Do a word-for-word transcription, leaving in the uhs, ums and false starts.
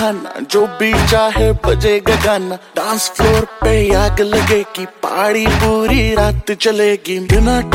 बहाना, जो भी चाहे बजेगा गाना। डांस फ्लोर पे आग लगेगी, पार्टी पूरी रात चलेगी। बिना